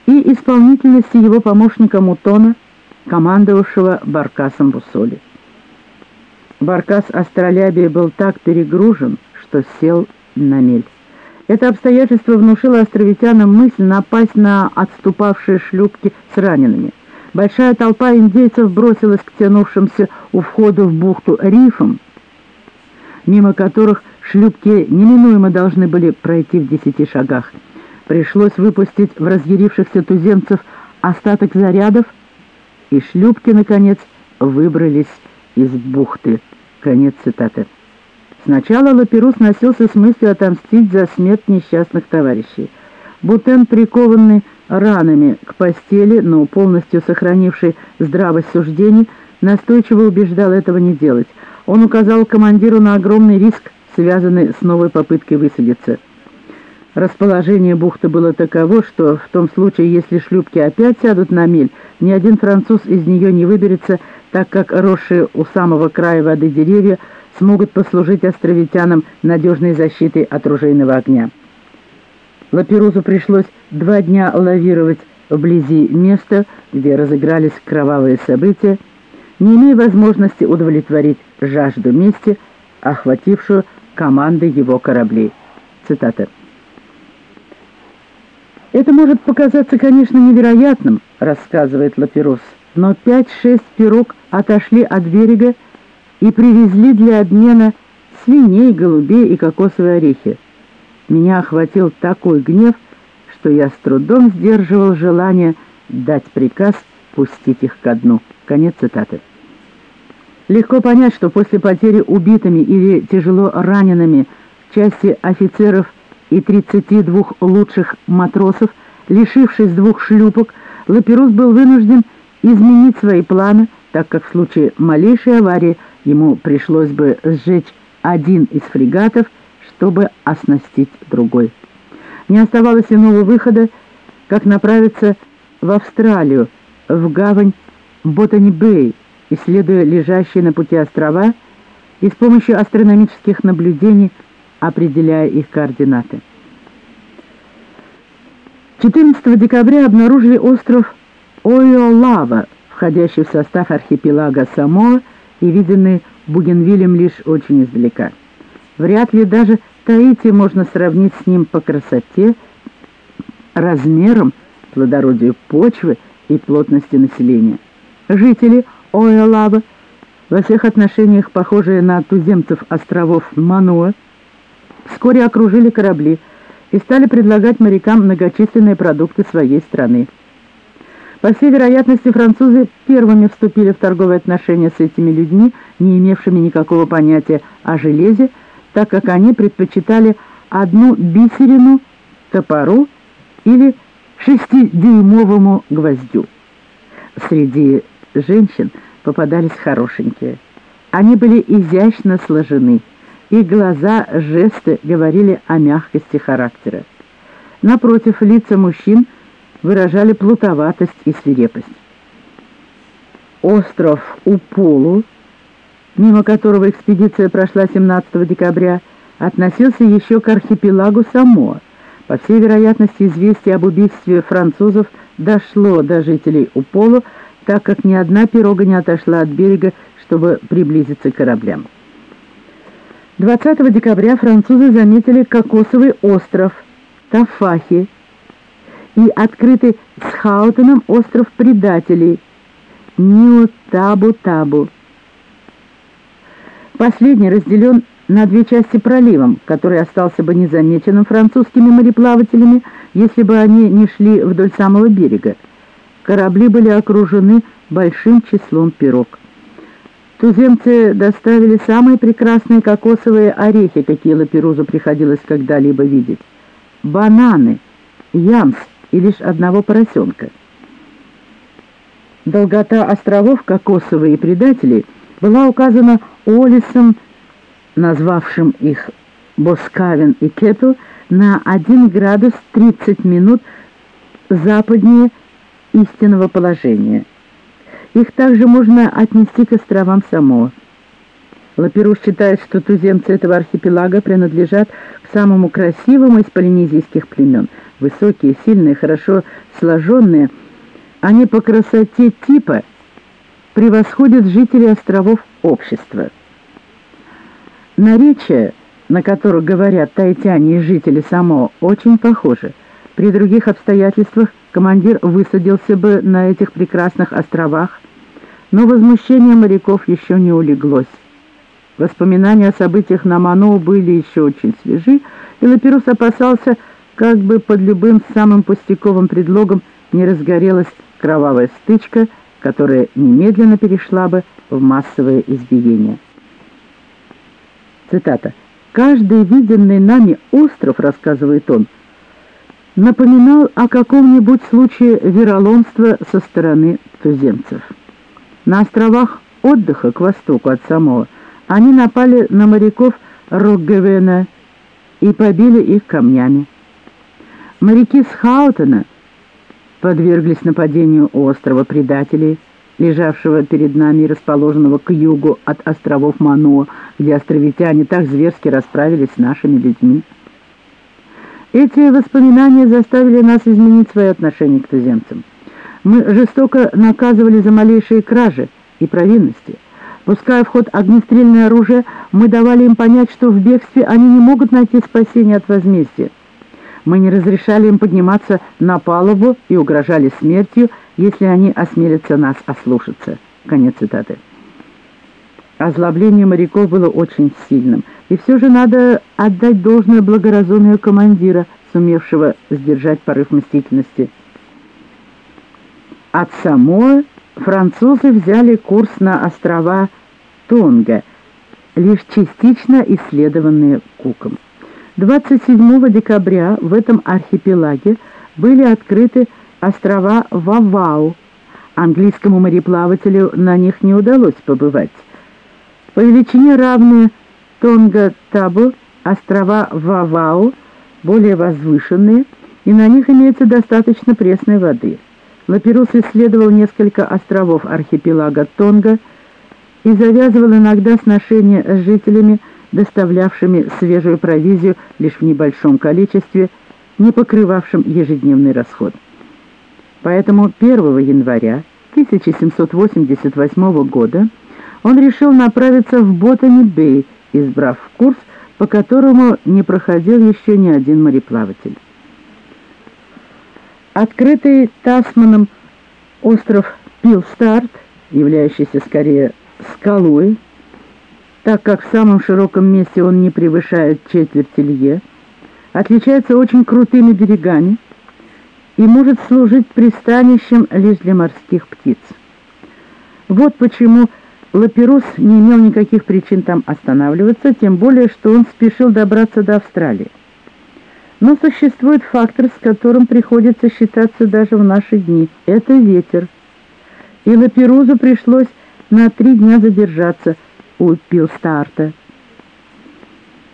и исполнительности его помощника Мутона, командовавшего баркасом Бусоли. Баркас Астролябия был так перегружен, что сел на мель. Это обстоятельство внушило островитянам мысль напасть на отступавшие шлюпки с ранеными. Большая толпа индейцев бросилась к тянувшимся у входа в бухту рифам, мимо которых шлюпки неминуемо должны были пройти в 10 шагах. Пришлось выпустить в разъярившихся туземцев остаток зарядов, и шлюпки, наконец, выбрались из бухты. Конец цитаты. Сначала Лаперус носился с мыслью отомстить за смерть несчастных товарищей. Бутен, прикованный ранами к постели, но полностью сохранивший здравость суждений, настойчиво убеждал этого не делать. Он указал командиру на огромный риск, связанный с новой попыткой высадиться. Расположение бухты было таково, что в том случае, если шлюпки опять сядут на мель, ни один француз из нее не выберется, так как росшие у самого края воды деревья смогут послужить островитянам надежной защитой от ружейного огня. Лаперузу пришлось 2 дня лавировать вблизи места, где разыгрались кровавые события, не имея возможности удовлетворить жажду мести, охватившую команды его кораблей. Цитата. «Это может показаться, конечно, невероятным, — рассказывает Лаперус, — но 5-6 пирог отошли от берега и привезли для обмена свиней, голубей и кокосовые орехи. Меня охватил такой гнев, что я с трудом сдерживал желание дать приказ пустить их ко дну». Конец цитаты. Легко понять, что после потери убитыми или тяжело ранеными части офицеров и 32 лучших матросов, лишившись 2 шлюпок, Лаперус был вынужден изменить свои планы, так как в случае малейшей аварии ему пришлось бы сжечь один из фрегатов, чтобы оснастить другой. Не оставалось иного выхода, как направиться в Австралию, в гавань Ботани-Бэй, исследуя лежащие на пути острова и с помощью астрономических наблюдений определяя их координаты. 14 декабря обнаружили остров Ойолава, входящий в состав архипелага Самоа и виденный Бугенвиллем лишь очень издалека. Вряд ли даже Таити можно сравнить с ним по красоте, размерам, плодородию почвы и плотности населения. Жители Ойолава, во всех отношениях похожие на туземцев островов Мануа, вскоре окружили корабли и стали предлагать морякам многочисленные продукты своей страны. По всей вероятности, французы первыми вступили в торговые отношения с этими людьми, не имевшими никакого понятия о железе, так как они предпочитали одну бисерину, топору или 6-дюймовому гвоздю. Среди женщин попадались хорошенькие. Они были изящно сложены. Их глаза, жесты говорили о мягкости характера. Напротив, лица мужчин выражали плутоватость и свирепость. Остров Уполу, мимо которого экспедиция прошла 17 декабря, относился еще к архипелагу Самоа. По всей вероятности, известие об убийстве французов дошло до жителей Уполу, так как ни одна пирога не отошла от берега, чтобы приблизиться к кораблям. 20 декабря французы заметили кокосовый остров Тафахи и открытый Схаутеном остров предателей Ниотабу-Табу. Последний разделен на 2 части проливом, который остался бы незамеченным французскими мореплавателями, если бы они не шли вдоль самого берега. Корабли были окружены большим числом пирог. Туземцы доставили самые прекрасные кокосовые орехи, какие Лаперузу приходилось когда-либо видеть. Бананы, ямс и лишь одного поросенка. Долгота островов Кокосовые и Предателей была указана Уоллесом, назвавшим их Боскавен и Кепел, на 1 градус 30 минут западнее истинного положения. Их также можно отнести к островам Самоа. Лаперус считает, что туземцы этого архипелага принадлежат к самому красивому из полинезийских племен. Высокие, сильные, хорошо сложенные, они по красоте типа превосходят жителей островов общества. Наречия, на которых говорят таитяне и жители Самоа, очень похожи. При других обстоятельствах командир высадился бы на этих прекрасных островах, но возмущение моряков еще не улеглось. Воспоминания о событиях на Маноу были еще очень свежи, и Лаперус опасался, как бы под любым самым пустяковым предлогом не разгорелась кровавая стычка, которая немедленно перешла бы в массовое избиение. Цитата. «Каждый виденный нами остров, — рассказывает он, — напоминал о каком-нибудь случае вероломства со стороны туземцев. На островах отдыха к востоку от Самоа они напали на моряков Роггевена и побили их камнями. Моряки с Хаутена подверглись нападению острова предателей, лежавшего перед нами и расположенного к югу от островов Маноа, где островитяне так зверски расправились с нашими людьми. Эти воспоминания заставили нас изменить свое отношение к туземцам. Мы жестоко наказывали за малейшие кражи и провинности. Пуская в ход огнестрельное оружие, мы давали им понять, что в бегстве они не могут найти спасения от возмездия. Мы не разрешали им подниматься на палубу и угрожали смертью, если они осмелятся нас ослушаться». Конец цитаты. Озлобление моряков было очень сильным, и все же надо отдать должное благоразумию командира, сумевшего сдержать порыв мстительности. От Самоа французы взяли курс на острова Тонга, лишь частично исследованные Куком. 27 декабря в этом архипелаге были открыты острова Вавау. Английскому мореплавателю на них не удалось побывать. По величине равные Тонга-Табу, острова Вавау более возвышенные, и на них имеется достаточно пресной воды. Лаперус исследовал несколько островов архипелага Тонга и завязывал иногда сношения с жителями, доставлявшими свежую провизию лишь в небольшом количестве, не покрывавшим ежедневный расход. Поэтому 1 января 1788 года он решил направиться в Ботани-Бэй, избрав курс, по которому не проходил еще ни один мореплаватель. Открытый Тасманом остров Пилстарт, являющийся скорее скалой, так как в самом широком месте он не превышает четверти лье, отличается очень крутыми берегами и может служить пристанищем лишь для морских птиц. Вот почему Лаперус не имел никаких причин там останавливаться, тем более, что он спешил добраться до Австралии. Но существует фактор, с которым приходится считаться даже в наши дни. Это ветер. И Лаперузу пришлось на 3 дня задержаться у Пилстарта.